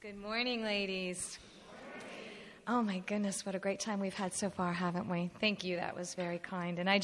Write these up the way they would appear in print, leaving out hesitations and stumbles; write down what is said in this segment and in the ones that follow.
Good morning, ladies. Oh my goodness, what a great time we've had so far, haven't we? Thank you, that was very kind. And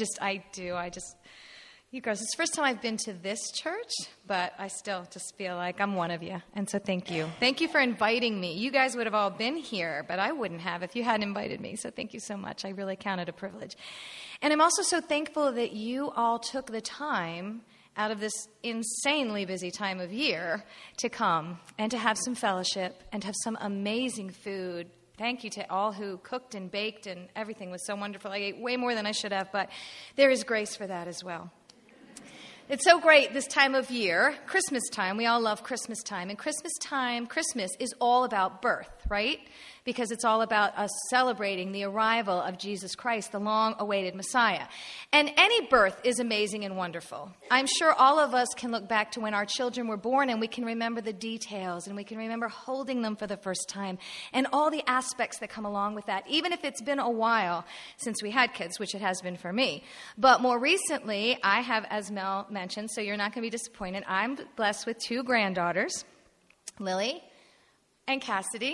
you girls, it's the first time I've been to this church, but I still just feel like I'm one of you. And so thank you. Thank you for inviting me. You guys would have all been here, but I wouldn't have if you hadn't invited me. So thank you so much. I really count it a privilege. And I'm also so thankful that you all took the time out of this insanely busy time of year to come and to have some fellowship and to have some amazing food. Thank you to all who cooked and baked, and everything was so wonderful. I ate way more than I should have, but there is grace for that as well. It's so great this time of year, Christmas time. We all love Christmas time. And Christmas is all about birth, right? Because it's all about us celebrating the arrival of Jesus Christ, the long-awaited Messiah. And any birth is amazing and wonderful. I'm sure all of us can look back to when our children were born, and we can remember the details, and we can remember holding them for the first time, and all the aspects that come along with that, even if it's been a while since we had kids, which it has been for me. But more recently, I have, as Mel mentioned, so you're not going to be disappointed, I'm blessed with two granddaughters, Lily and Cassidy.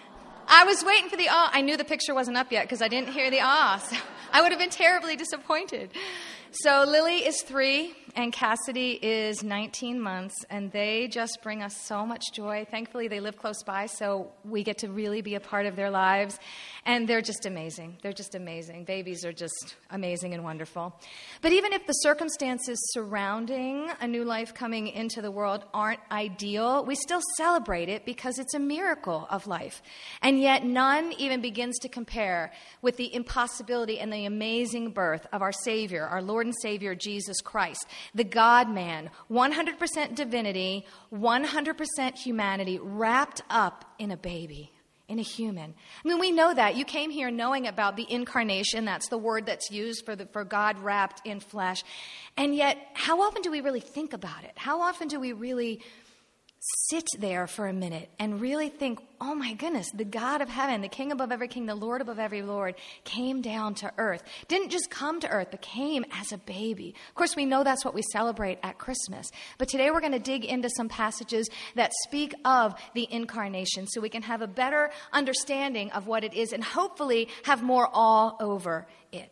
I was waiting for the ah. I knew the picture wasn't up yet because I didn't hear the ah. So I would have been terribly disappointed. So Lily is 3 and Cassidy is 19 months, and they just bring us so much joy. Thankfully, they live close by, so we get to really be a part of their lives. And they're just amazing. They're just amazing. Babies are just amazing and wonderful. But even if the circumstances surrounding a new life coming into the world aren't ideal, we still celebrate it because it's a miracle of life. And yet none even begins to compare with the impossibility and the amazing birth of our Savior, our Lord and Savior, Jesus Christ, the God-man, 100% divinity, 100% humanity, wrapped up in a baby. In a human. I mean, we know that. You came here knowing about the incarnation. That's the word that's used for God wrapped in flesh. And yet, how often do we really think about it? How often do we really sit there for a minute and really think, oh my goodness, the God of heaven, the King above every king, the Lord above every Lord, came down to earth. Didn't just come to earth, but came as a baby. Of course, we know that's what we celebrate at Christmas. But today we're going to dig into some passages that speak of the incarnation so we can have a better understanding of what it is and hopefully have more awe over it.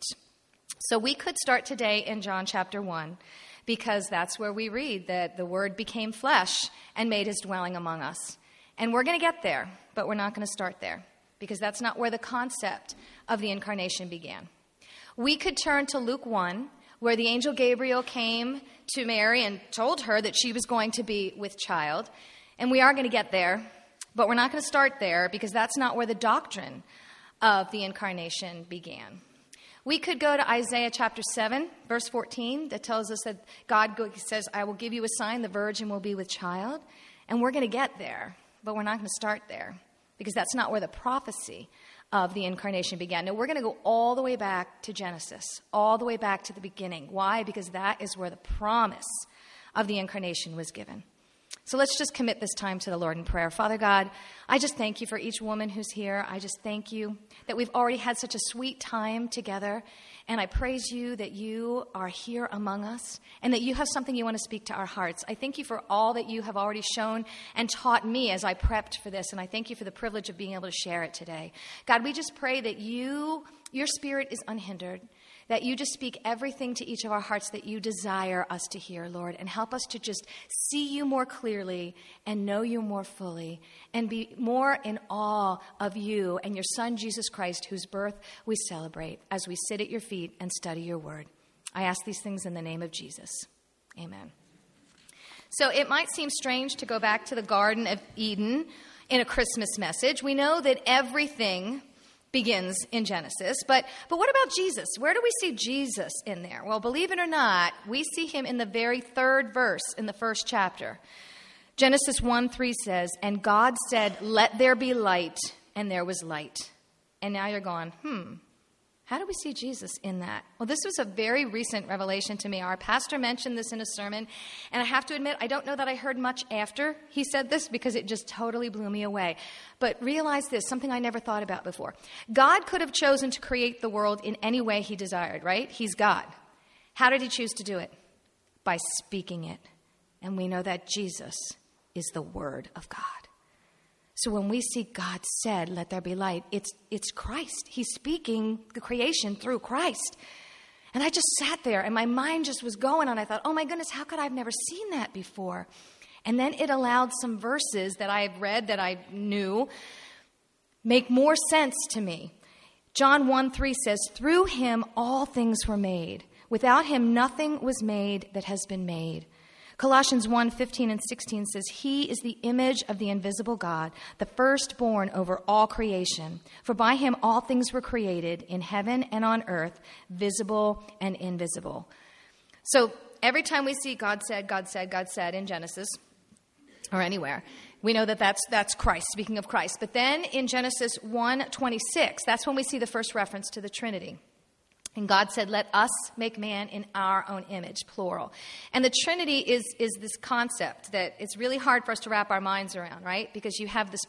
So we could start today in John chapter 1. Because that's where we read that the Word became flesh and made his dwelling among us. And we're going to get there, but we're not going to start there, because that's not where the concept of the incarnation began. We could turn to Luke 1, where the angel Gabriel came to Mary and told her that she was going to be with child. And we are going to get there, but we're not going to start there, because that's not where the doctrine of the incarnation began. We could go to Isaiah chapter 7, verse 14, that tells us that God says, I will give you a sign, the virgin will be with child. And we're going to get there, but we're not going to start there, because that's not where the prophecy of the incarnation began. No, we're going to go all the way back to Genesis, all the way back to the beginning. Why? Because that is where the promise of the incarnation was given. So let's just commit this time to the Lord in prayer. Father God, I just thank you for each woman who's here. I just thank you that we've already had such a sweet time together. And I praise you that you are here among us and that you have something you want to speak to our hearts. I thank you for all that you have already shown and taught me as I prepped for this. And I thank you for the privilege of being able to share it today. God, we just pray that your spirit is unhindered, that you just speak everything to each of our hearts that you desire us to hear, Lord, and help us to just see you more clearly and know you more fully and be more in awe of you and your Son, Jesus Christ, whose birth we celebrate as we sit at your feet and study your word. I ask these things in the name of Jesus. Amen. So it might seem strange to go back to the Garden of Eden in a Christmas message. We know that everything begins in Genesis. But what about Jesus? Where do we see Jesus in there? Well, believe it or not, we see him in the very 3rd verse in the 1st chapter. Genesis 1:3 says, and God said, let there be light, and there was light. And now you're going, how do we see Jesus in that? Well, this was a very recent revelation to me. Our pastor mentioned this in a sermon, and I have to admit, I don't know that I heard much after he said this because it just totally blew me away. But realize this, something I never thought about before. God could have chosen to create the world in any way he desired, right? He's God. How did he choose to do it? By speaking it. And we know that Jesus is the Word of God. So when we see God said, let there be light, it's Christ. He's speaking the creation through Christ. And I just sat there and my mind just was going on. I thought, oh my goodness, how could I have never seen that before? And then it allowed some verses that I had read that I knew make more sense to me. John 1:3 says, through him all things were made. Without him nothing was made that has been made. Colossians 1:15 and 16 says, he is the image of the invisible God, the firstborn over all creation. For by him all things were created in heaven and on earth, visible and invisible. So every time we see God said, God said, God said in Genesis or anywhere, we know that that's Christ, speaking of Christ. But then in Genesis 1:26, that's when we see the first reference to the Trinity. And God said, let us make man in our own image, plural. And the Trinity is this concept that it's really hard for us to wrap our minds around, right? Because you have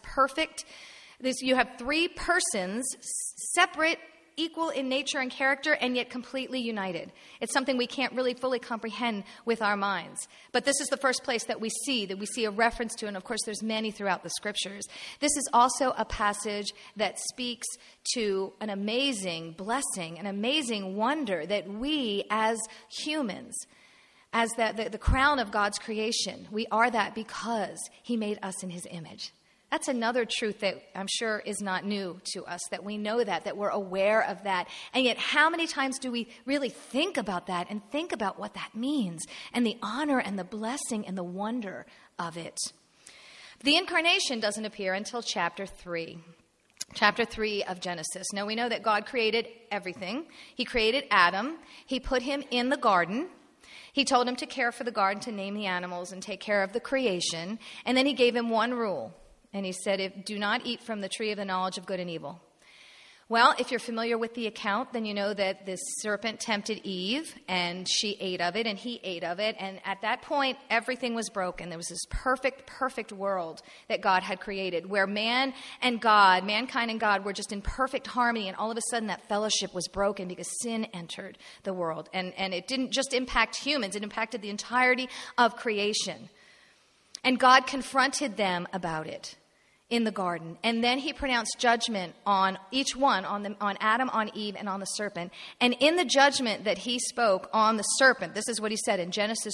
you have three persons, separate, equal in nature and character, and yet completely united. It's something we can't really fully comprehend with our minds. But this is the first place that we see a reference to, and of course there's many throughout the scriptures. This is also a passage that speaks to an amazing blessing, an amazing wonder that we as humans, as the crown of God's creation, we are that because he made us in his image. That's another truth that I'm sure is not new to us, that we know that we're aware of that. And yet how many times do we really think about that and think about what that means and the honor and the blessing and the wonder of it? The incarnation doesn't appear until chapter 3. Chapter 3 of Genesis. Now we know that God created everything. He created Adam. He put him in the garden. He told him to care for the garden, to name the animals and take care of the creation. And then he gave him one rule. And he said, do not eat from the tree of the knowledge of good and evil. Well, if you're familiar with the account, then you know that this serpent tempted Eve, and she ate of it, and he ate of it. And at that point, everything was broken. There was this perfect world that God had created, where mankind and God were just in perfect harmony. And all of a sudden, that fellowship was broken because sin entered the world. And it didn't just impact humans. It impacted the entirety of creation. And God confronted them about it in the garden. And then he pronounced judgment on each one, on Adam, on Eve, and on the serpent. And in the judgment that he spoke on the serpent, this is what he said in Genesis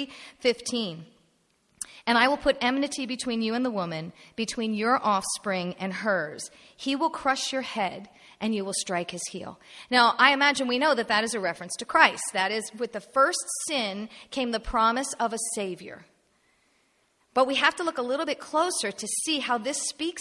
3:15. And I will put enmity between you and the woman, between your offspring and hers. He will crush your head, and you will strike his heel. Now, I imagine we know that is a reference to Christ. That is, with the first sin came the promise of a Savior. But we have to look a little bit closer to see how this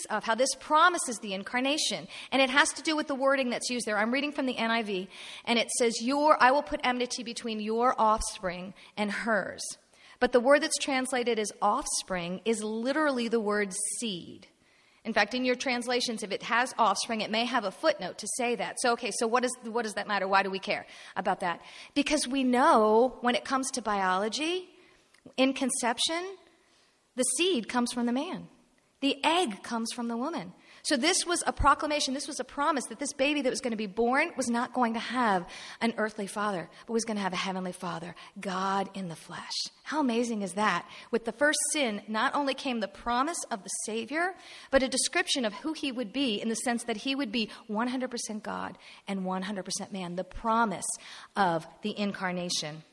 promises the incarnation. And it has to do with the wording that's used there. I'm reading from the NIV, and it says, I will put enmity between your offspring and hers. But the word that's translated as offspring is literally the word seed. In fact, in your translations, if it has offspring, it may have a footnote to say that. So what does that matter? Why do we care about that? Because we know when it comes to biology, in conception, the seed comes from the man. The egg comes from the woman. So this was a proclamation, this was a promise that this baby that was going to be born was not going to have an earthly father, but was going to have a heavenly father, God in the flesh. How amazing is that? With the first sin, not only came the promise of the Savior, but a description of who he would be in the sense that he would be 100% God and 100% man, the promise of the incarnation.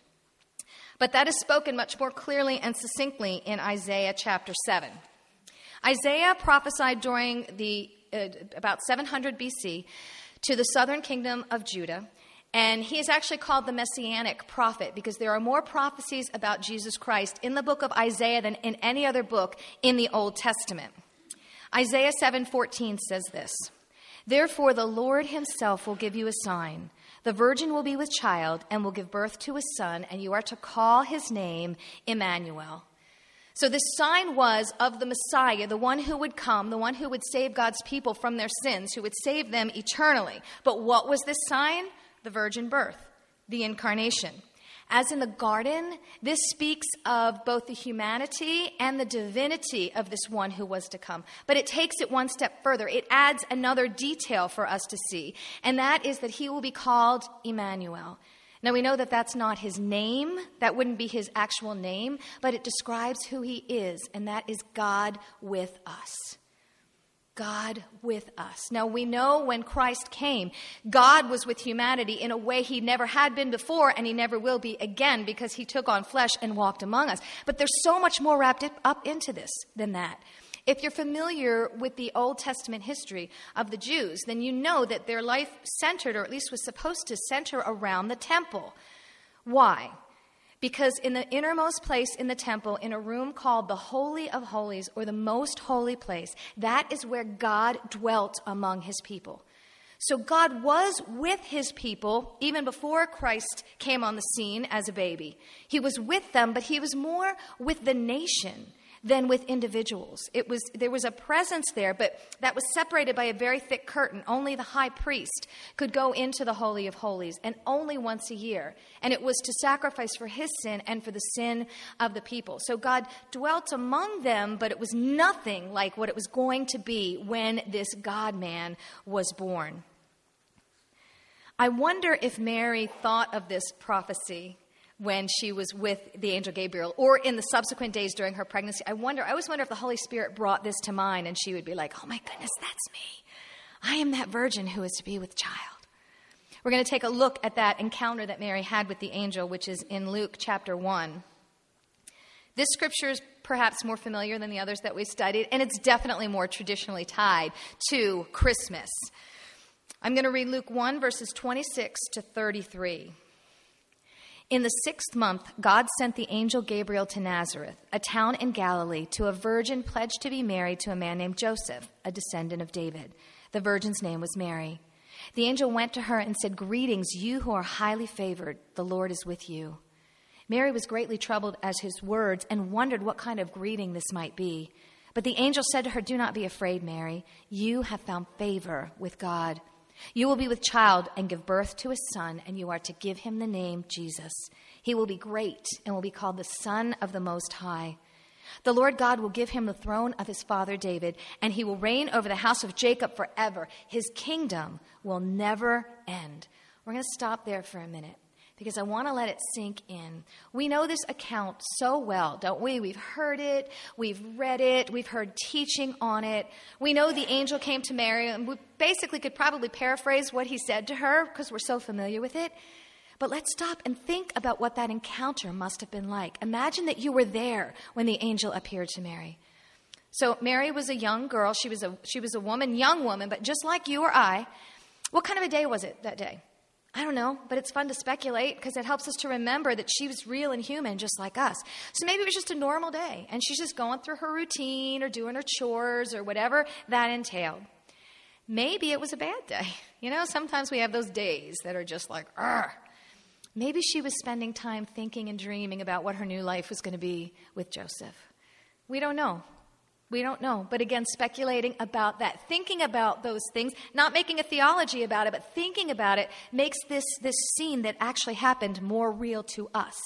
But that is spoken much more clearly and succinctly in Isaiah chapter 7. Isaiah prophesied during about 700 BC to the southern kingdom of Judah, and he is actually called the Messianic prophet because there are more prophecies about Jesus Christ in the book of Isaiah than in any other book in the Old Testament. Isaiah 7:14 says this, "Therefore the Lord himself will give you a sign. The virgin will be with child and will give birth to a son, and you are to call his name Emmanuel." So this sign was of the Messiah, the one who would come, the one who would save God's people from their sins, who would save them eternally. But what was this sign? The virgin birth, the incarnation. As in the garden, this speaks of both the humanity and the divinity of this one who was to come. But it takes it one step further. It adds another detail for us to see, and that is that he will be called Emmanuel. Now, we know that that's not his name. That wouldn't be his actual name, but it describes who he is, and that is God with us. God with us. Now, we know when Christ came, God was with humanity in a way he never had been before, and he never will be again, because he took on flesh and walked among us. But there's so much more wrapped up into this than that. If you're familiar with the Old Testament history of the Jews, then you know that their life centered, or at least was supposed to center, around the temple. Why? Because in the innermost place in the temple, in a room called the Holy of Holies, or the most holy place, that is where God dwelt among his people. So God was with his people even before Christ came on the scene as a baby. He was with them, but he was more with the nation than with individuals. There was a presence there, but that was separated by a very thick curtain. Only the high priest could go into the Holy of Holies, and only once a year. And it was to sacrifice for his sin and for the sin of the people. So God dwelt among them, but it was nothing like what it was going to be when this God-man was born. I wonder if Mary thought of this prophecy when she was with the angel Gabriel, or in the subsequent days during her pregnancy. I always wonder if the Holy Spirit brought this to mind, and she would be like, oh my goodness, that's me. I am that virgin who is to be with child. We're going to take a look at that encounter that Mary had with the angel, which is in Luke chapter 1. This scripture is perhaps more familiar than the others that we've studied, and it's definitely more traditionally tied to Christmas. I'm going to read Luke 1, verses 26 to 33. In the 6th month, God sent the angel Gabriel to Nazareth, a town in Galilee, to a virgin pledged to be married to a man named Joseph, a descendant of David. The virgin's name was Mary. The angel went to her and said, "Greetings, you who are highly favored. The Lord is with you." Mary was greatly troubled at his words and wondered what kind of greeting this might be. But the angel said to her, "Do not be afraid, Mary. You have found favor with God. You will be with child and give birth to a son, and you are to give him the name Jesus. He will be great and will be called the Son of the Most High. The Lord God will give him the throne of his father David, and he will reign over the house of Jacob forever. His kingdom will never end." We're going to stop there for a minute, because I want to let it sink in. We know this account so well, don't we? We've heard it, we've read it, we've heard teaching on it. We know the angel came to Mary, and we basically could probably paraphrase what he said to her because we're so familiar with it. But let's stop and think about what that encounter must have been like. Imagine that you were there when the angel appeared to Mary. So Mary was a young girl. She was a woman, young woman, but just like you or I. What kind of a day was it that day? I don't know, but it's fun to speculate because it helps us to remember that she was real and human just like us. So maybe it was just a normal day, and she's just going through her routine or doing her chores or whatever that entailed. Maybe it was a bad day. You know, sometimes we have those days that are just like, argh. Maybe she was spending time thinking and dreaming about what her new life was going to be with Joseph. We don't know. We don't know. But again, speculating about that, thinking about those things, not making a theology about it, but thinking about it makes this scene that actually happened more real to us.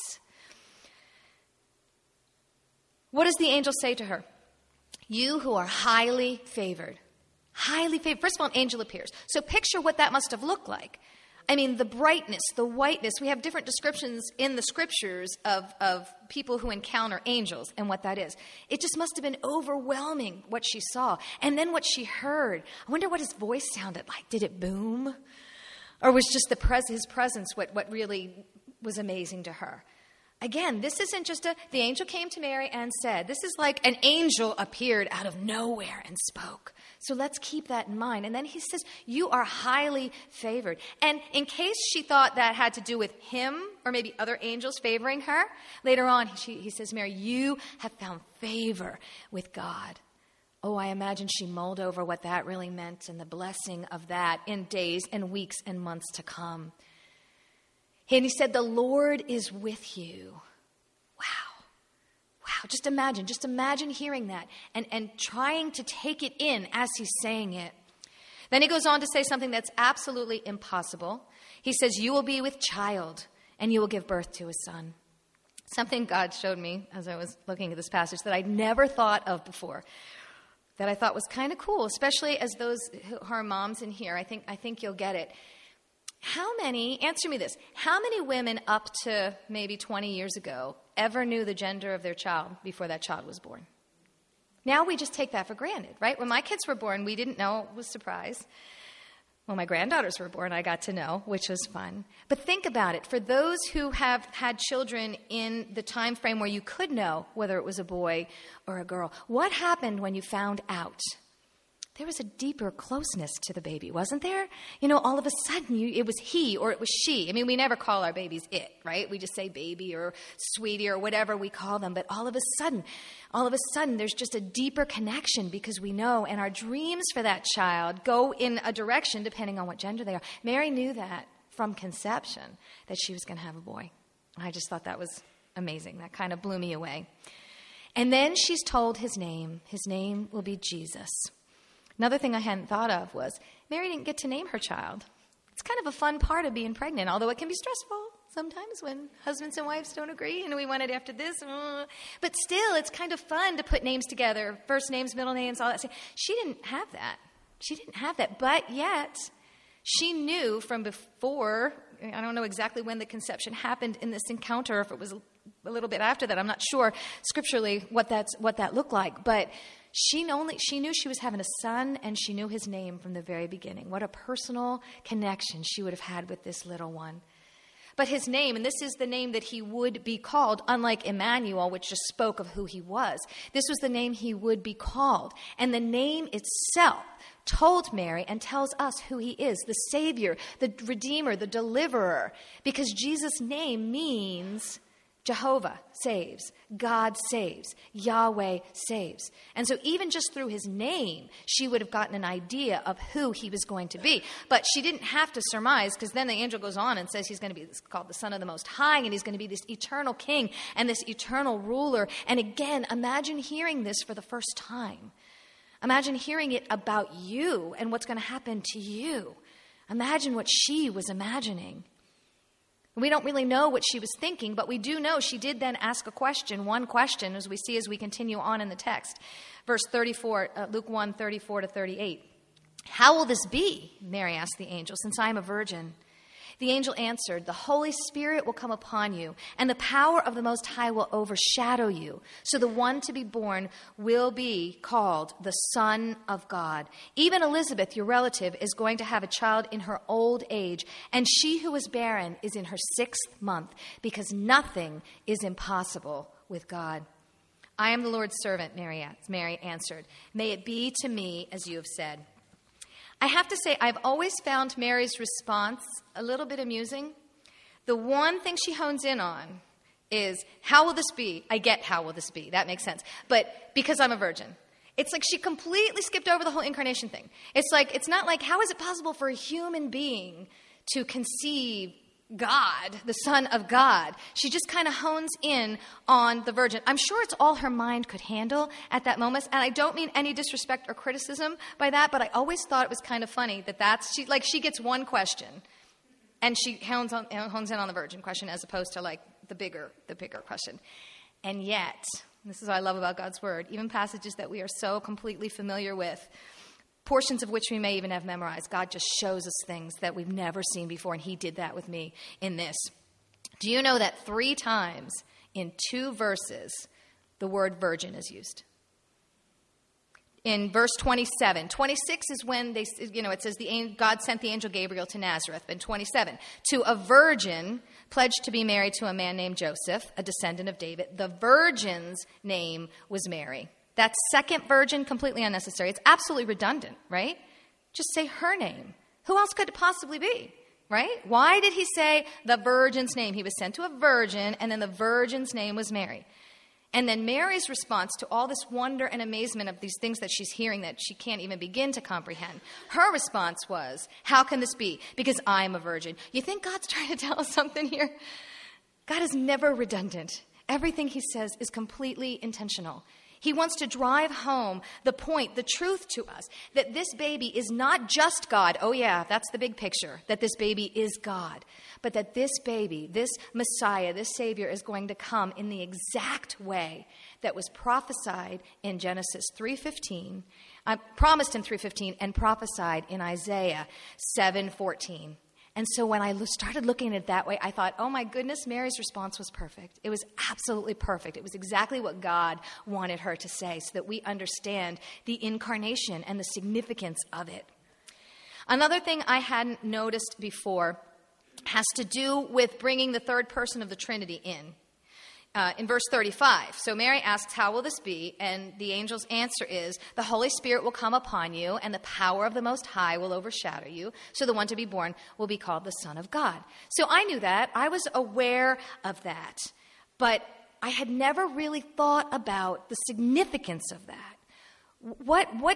What does the angel say to her? You who are highly favored. Highly favored. First of all, an angel appears. So picture what that must have looked like. I mean, the brightness, the whiteness. We have different descriptions in the scriptures of people who encounter angels and what that is. It just must have been overwhelming what she saw. And then what she heard. I wonder what his voice sounded like. Did it boom? Or was just his presence what really was amazing to her? Again, this isn't just the angel came to Mary and said. This is like an angel appeared out of nowhere and spoke. So let's keep that in mind. And then he says, you are highly favored. And in case she thought that had to do with him or maybe other angels favoring her, later on he says, Mary, you have found favor with God. Oh, I imagine she mulled over what that really meant and the blessing of that in days and weeks and months to come. And he said, the Lord is with you. Wow. Just imagine hearing that and trying to take it in as he's saying it. Then he goes on to say something that's absolutely impossible. He says, you will be with child and you will give birth to a son. Something God showed me as I was looking at this passage that I'd never thought of before, that I thought was kind of cool, especially as those who are moms in here. I think you'll get it. Answer me this, how many women up to maybe 20 years ago ever knew the gender of their child before that child was born? Now we just take that for granted, right? When my kids were born, we didn't know. It was a surprise. When my granddaughters were born, I got to know, which was fun. But think about it. For those who have had children in the time frame where you could know whether it was a boy or a girl, what happened when you found out? There was a deeper closeness to the baby, wasn't there? You know, all of a sudden, it was he or it was she. I mean, we never call our babies it, right? We just say baby or sweetie or whatever we call them. But all of a sudden, there's just a deeper connection because we know, and our dreams for that child go in a direction depending on what gender they are. Mary knew that from conception, that she was going to have a boy. I just thought that was amazing. That kind of blew me away. And then she's told his name. His name will be Jesus. Another thing I hadn't thought of was Mary didn't get to name her child. It's kind of a fun part of being pregnant, although it can be stressful sometimes when husbands and wives don't agree and we want it after this. But still, it's kind of fun to put names together, first names, middle names, all that. She didn't have that. But yet, she knew from before, I don't know exactly when the conception happened in this encounter, if it was a little bit after that. I'm not sure scripturally what that looked like. But she knew she was having a son, and she knew his name from the very beginning. What a personal connection she would have had with this little one. But his name, and this is the name that he would be called, unlike Emmanuel, which just spoke of who he was. This was the name he would be called. And the name itself told Mary and tells us who he is, the Savior, the Redeemer, the Deliverer. Because Jesus' name means Jehovah saves, God saves, Yahweh saves. And so even just through his name, she would have gotten an idea of who he was going to be. But she didn't have to surmise, because then the angel goes on and says he's going to be called the Son of the Most High, and he's going to be this eternal king and this eternal ruler. And again, imagine hearing this for the first time. Imagine hearing it about you and what's going to happen to you. Imagine what she was imagining. We don't really know what she was thinking, but we do know she did then ask one question, as we see as we continue on in the text. Verse 34, Luke 1, 34 to 38. How will this be, Mary asked the angel, since I am a virgin? The angel answered, the Holy Spirit will come upon you, and the power of the Most High will overshadow you. So the one to be born will be called the Son of God. Even Elizabeth, your relative, is going to have a child in her old age, and she who is barren is in her 6th month, because nothing is impossible with God. I am the Lord's servant, Mary answered. May it be to me as you have said. I have to say, I've always found Mary's response a little bit amusing. The one thing she hones in on is, how will this be? I get how will this be. That makes sense. But because I'm a virgin. It's like she completely skipped over the whole incarnation thing. It's not like, how is it possible for a human being to conceive God, the Son of God? She just kind of hones in on the virgin. I'm sure it's all her mind could handle at that moment. And I don't mean any disrespect or criticism by that, but I always thought it was kind of funny that she gets one question and she hones in on the virgin question as opposed to like the bigger question. And yet, this is what I love about God's word, even passages that we are so completely familiar with, portions of which we may even have memorized, God just shows us things that we've never seen before, and he did that with me in this. Do you know that 3 times in 2 verses the word virgin is used? In verse 27, 26 is when it says God sent the angel Gabriel to Nazareth. In 27, to a virgin pledged to be married to a man named Joseph, a descendant of David. The virgin's name was Mary. That second virgin, completely unnecessary. It's absolutely redundant, right? Just say her name. Who else could it possibly be, right? Why did he say the virgin's name? He was sent to a virgin, and then the virgin's name was Mary. And then Mary's response to all this wonder and amazement of these things that she's hearing that she can't even begin to comprehend, her response was, how can this be? Because I'm a virgin. You think God's trying to tell us something here? God is never redundant. Everything he says is completely intentional. He wants to drive home the point, the truth to us, that this baby is not just God. Oh yeah, that's the big picture, that this baby is God. But that this baby, this Messiah, this Savior is going to come in the exact way that was prophesied in Genesis 3:15, promised in 3:15, and prophesied in Isaiah 7:14. And so when I started looking at it that way, I thought, oh my goodness, Mary's response was perfect. It was absolutely perfect. It was exactly what God wanted her to say so that we understand the incarnation and the significance of it. Another thing I hadn't noticed before has to do with bringing the third person of the Trinity in. In verse 35, so Mary asks, how will this be? And the angel's answer is, the Holy Spirit will come upon you, and the power of the Most High will overshadow you. So the one to be born will be called the Son of God. So I knew that. I was aware of that. But I had never really thought about the significance of that.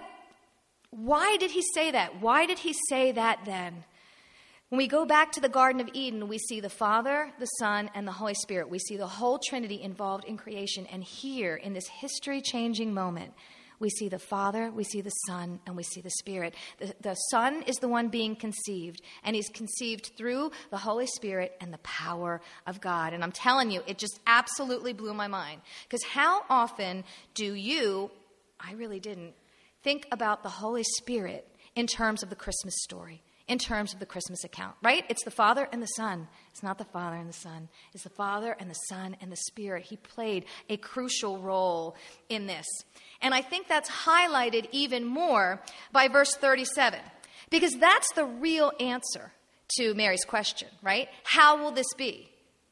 Why did he say that? Why did he say that then? When we go back to the Garden of Eden, we see the Father, the Son, and the Holy Spirit. We see the whole Trinity involved in creation. And here, in this history-changing moment, we see the Father, we see the Son, and we see the Spirit. The Son is the one being conceived, and he's conceived through the Holy Spirit and the power of God. And I'm telling you, it just absolutely blew my mind. Because how often do you, I really didn't, think about the Holy Spirit in terms of the Christmas story? In terms of the Christmas account, right? It's the Father and the Son. It's not the Father and the Son. It's the Father and the Son and the Spirit. He played a crucial role in this. And I think that's highlighted even more by verse 37, because that's the real answer to Mary's question, right? How will this be?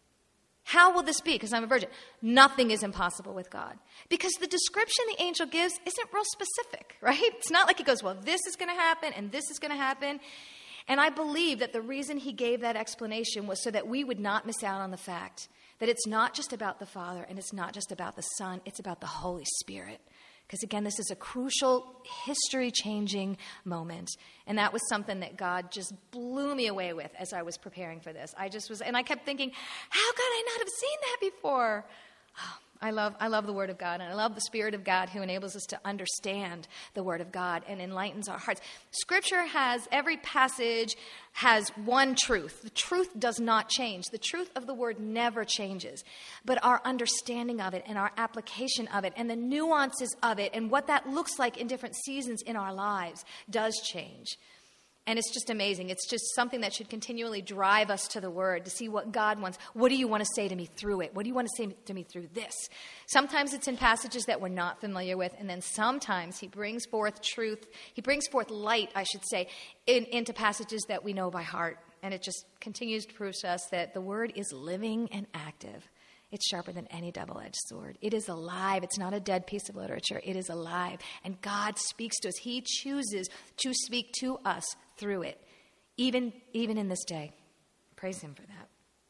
How will this be? Because I'm a virgin. Nothing is impossible with God. Because the description the angel gives isn't real specific, right? It's not like he goes, well, this is going to happen and this is going to happen. And I believe that the reason he gave that explanation was so that we would not miss out on the fact that it's not just about the Father and it's not just about the Son, it's about the Holy Spirit. Because again, this is a crucial, history-changing moment. And that was something that God just blew me away with as I was preparing for this. And I kept thinking, how could I not have seen that before? Oh, I love the Word of God, and I love the Spirit of God who enables us to understand the Word of God and enlightens our hearts. Scripture every passage has one truth. The truth does not change. The truth of the Word never changes. But our understanding of it and our application of it and the nuances of it and what that looks like in different seasons in our lives does change. And it's just amazing. It's just something that should continually drive us to the Word to see what God wants. What do you want to say to me through it? What do you want to say to me through this? Sometimes it's in passages that we're not familiar with, and then sometimes he brings forth truth. He brings forth light, I should say, into passages that we know by heart. And it just continues to prove to us that the Word is living and active. It's sharper than any double-edged sword. It is alive. It's not a dead piece of literature. It is alive. And God speaks to us. He chooses to speak to us through it, even in this day. Praise him for that.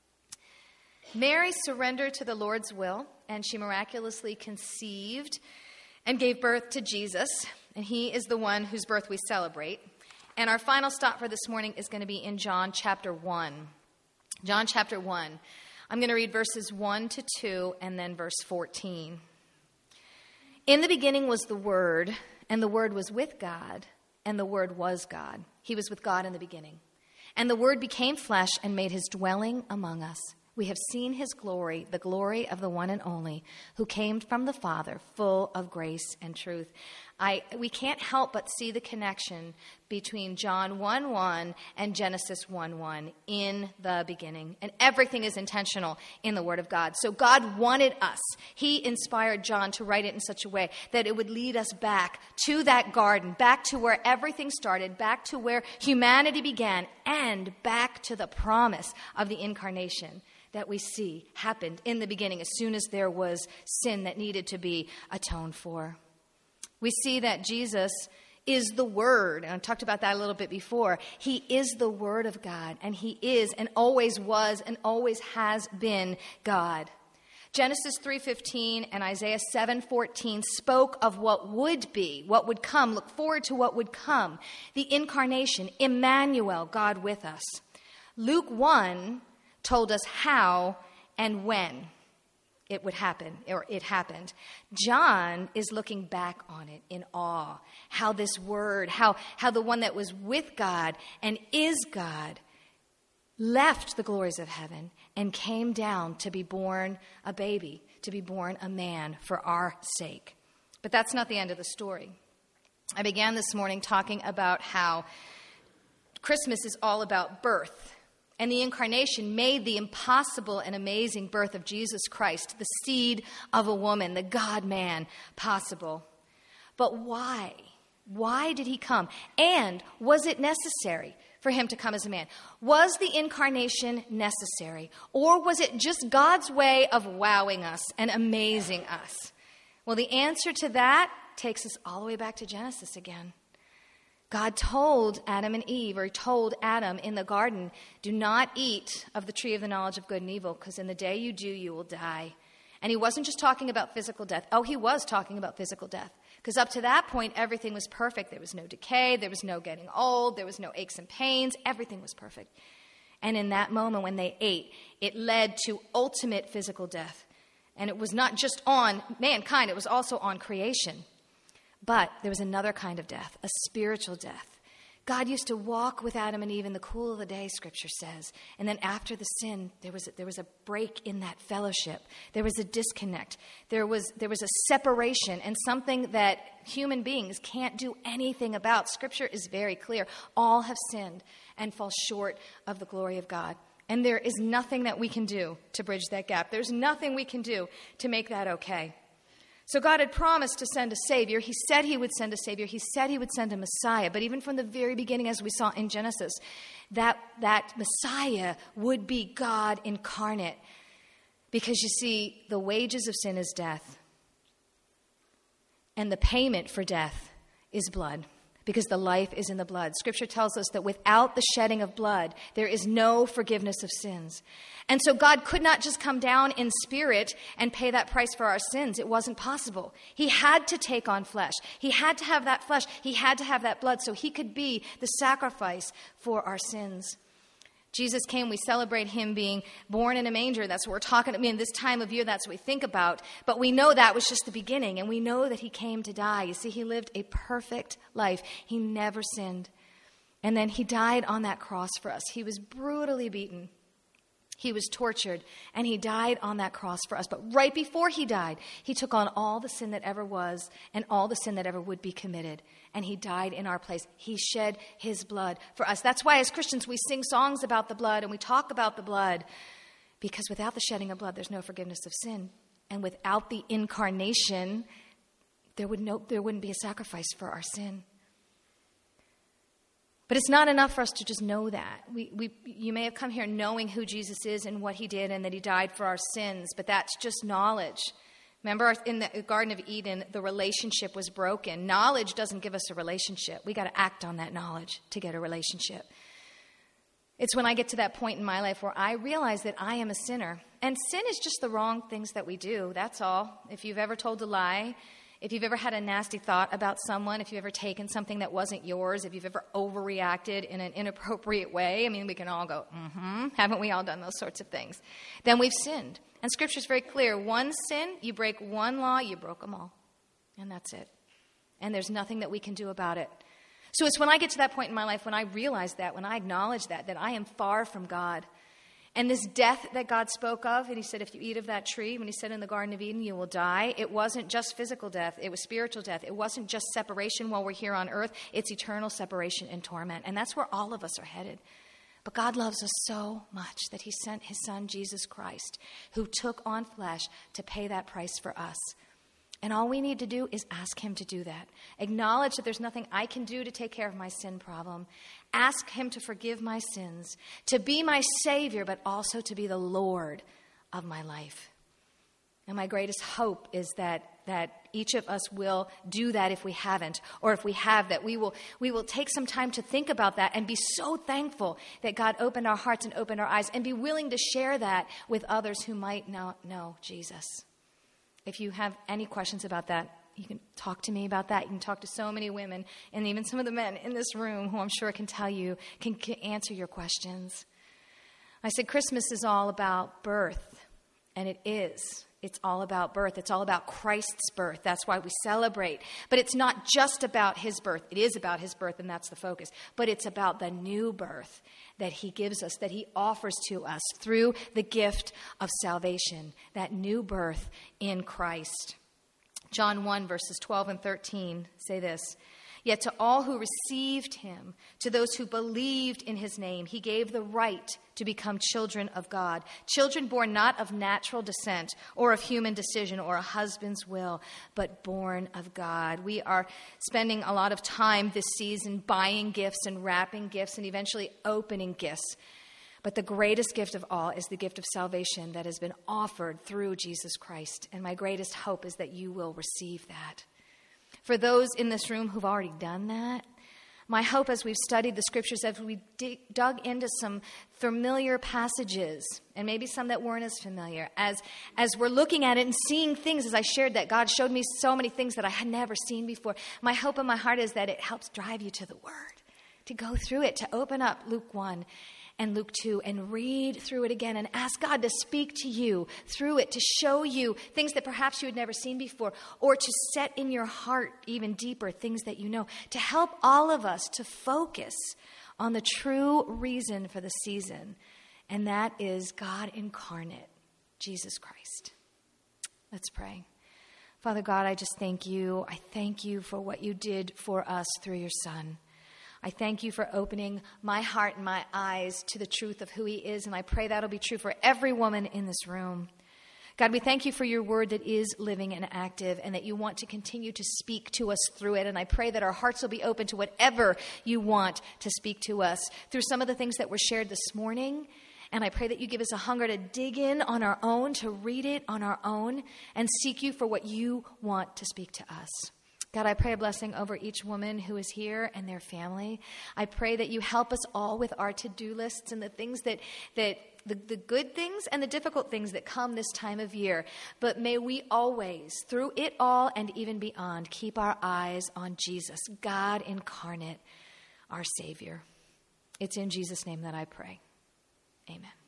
Mary surrendered to the Lord's will, and she miraculously conceived and gave birth to Jesus. And he is the one whose birth we celebrate. And our final stop for this morning is going to be in John chapter 1. John chapter 1. I'm going to read verses 1 to 2 and then verse 14. In the beginning was the Word, and the Word was with God, and the Word was God. He was with God in the beginning. And the Word became flesh and made his dwelling among us. We have seen his glory, the glory of the one and only, who came from the Father, full of grace and truth. We can't help but see the connection between John 1:1 and Genesis 1:1 in the beginning. And everything is intentional in the Word of God. So God wanted us. He inspired John to write it in such a way that it would lead us back to that garden, back to where everything started, back to where humanity began, and back to the promise of the incarnation that we see happened in the beginning as soon as there was sin that needed to be atoned for. We see that Jesus is the Word, and I talked about that a little bit before. He is the Word of God, and he is and always was and always has been God. Genesis 3:15 and Isaiah 7:14 spoke of what would be, what would come, look forward to what would come. The incarnation, Emmanuel, God with us. Luke 1 told us how and when it would happen, or it happened. John is looking back on it in awe. How this Word, how the one that was with God and is God left the glories of heaven and came down to be born a baby, to be born a man for our sake. But that's not the end of the story. I began this morning talking about how Christmas is all about birth. And the incarnation made the impossible and amazing birth of Jesus Christ, the seed of a woman, the God-man, possible. But why? Why did he come? And was it necessary for him to come as a man? Was the incarnation necessary? Or was it just God's way of wowing us and amazing us? Well, the answer to that takes us all the way back to Genesis again. God told Adam and Eve, or he told Adam in the garden, do not eat of the tree of the knowledge of good and evil, because in the day you do, you will die. And he wasn't just talking about physical death. Oh, he was talking about physical death. Because up to that point, everything was perfect. There was no decay. There was no getting old. There was no aches and pains. Everything was perfect. And in that moment when they ate, it led to ultimate physical death. And it was not just on mankind. It was also on creation. But there was another kind of death, a spiritual death. God used to walk with Adam and Eve in the cool of the day, Scripture says. And then after the sin, there was a break in that fellowship. There was a disconnect. There was a separation, and something that human beings can't do anything about. Scripture is very clear. All have sinned and fall short of the glory of God. And there is nothing that we can do to bridge that gap. There's nothing we can do to make that okay. So God had promised to send a Savior. He said he would send a Savior. He said he would send a Messiah. But even from the very beginning, as we saw in Genesis, that Messiah would be God incarnate. Because you see, the wages of sin is death. And the payment for death is blood. Because the life is in the blood. Scripture tells us that without the shedding of blood, there is no forgiveness of sins. And so God could not just come down in spirit and pay that price for our sins. It wasn't possible. He had to take on flesh. He had to have that flesh. He had to have that blood so he could be the sacrifice for our sins. Jesus came, we celebrate him being born in a manger. That's what we're talking about. I mean, this time of year, that's what we think about. But we know that was just the beginning, and we know that he came to die. You see, he lived a perfect life. He never sinned. And then he died on that cross for us. He was brutally beaten. He was tortured, and he died on that cross for us. But right before he died, he took on all the sin that ever was and all the sin that ever would be committed. And he died in our place. He shed his blood for us. That's why as Christians we sing songs about the blood and we talk about the blood. Because without the shedding of blood, there's no forgiveness of sin. And without the incarnation, there wouldn't be a sacrifice for our sin. But it's not enough for us to just know that. You may have come here knowing who Jesus is and what he did and that he died for our sins, but that's just knowledge. Remember, in the Garden of Eden, the relationship was broken. Knowledge doesn't give us a relationship. We got to act on that knowledge to get a relationship. It's when I get to that point in my life where I realize that I am a sinner. And sin is just the wrong things that we do, that's all. If you've ever told a lie, if you've ever had a nasty thought about someone, if you've ever taken something that wasn't yours, if you've ever overreacted in an inappropriate way, I mean, we can all go, haven't we all done those sorts of things? Then we've sinned. And Scripture is very clear. One sin, you break one law, you broke them all. And that's it. And there's nothing that we can do about it. So it's when I get to that point in my life, when I realize that, when I acknowledge that I am far from God. And this death that God spoke of, and he said, if you eat of that tree, when he said in the Garden of Eden, you will die, it wasn't just physical death. It was spiritual death. It wasn't just separation while we're here on earth. It's eternal separation and torment. And that's where all of us are headed. But God loves us so much that he sent his son, Jesus Christ, who took on flesh to pay that price for us. And all we need to do is ask him to do that. Acknowledge that there's nothing I can do to take care of my sin problem. Ask him to forgive my sins, to be my Savior, but also to be the Lord of my life. And my greatest hope is that each of us will do that if we haven't, or if we have, that we will take some time to think about that and be so thankful that God opened our hearts and opened our eyes, and be willing to share that with others who might not know Jesus. If you have any questions about that, you can talk to me about that. You can talk to so many women and even some of the men in this room who I'm sure can tell you, can answer your questions. I said Christmas is all about birth, and it is. It's all about birth. It's all about Christ's birth. That's why we celebrate. But it's not just about his birth. It is about his birth, and that's the focus. But it's about the new birth that he gives us, that he offers to us through the gift of salvation, that new birth in Christ. John 1, verses 12 and 13 say this: Yet to all who received him, to those who believed in his name, he gave the right to become children of God, children born not of natural descent or of human decision or a husband's will, but born of God. We are spending a lot of time this season buying gifts and wrapping gifts and eventually opening gifts. But the greatest gift of all is the gift of salvation that has been offered through Jesus Christ. And my greatest hope is that you will receive that. For those in this room who've already done that, my hope as we've studied the scriptures, as we dug into some familiar passages, and maybe some that weren't as familiar, as we're looking at it and seeing things, as I shared that God showed me so many things that I had never seen before, my hope in my heart is that it helps drive you to the Word, to go through it, to open up Luke 1 and Luke 2 and read through it again and ask God to speak to you through it, to show you things that perhaps you had never seen before, or to set in your heart even deeper things that you know, to help all of us to focus on the true reason for the season, and that is God incarnate, Jesus Christ. Let's pray. Father God, I just thank you. I thank you for what you did for us through your Son. I thank you for opening my heart and my eyes to the truth of who he is, and I pray that'll be true for every woman in this room. God, we thank you for your word that is living and active, and that you want to continue to speak to us through it. And I pray that our hearts will be open to whatever you want to speak to us through some of the things that were shared this morning. And I pray that you give us a hunger to dig in on our own, to read it on our own, and seek you for what you want to speak to us. God, I pray a blessing over each woman who is here and their family. I pray that you help us all with our to-do lists and the things that the good things and the difficult things that come this time of year. But may we always, through it all and even beyond, keep our eyes on Jesus, God incarnate, our Savior. It's in Jesus' name that I pray. Amen.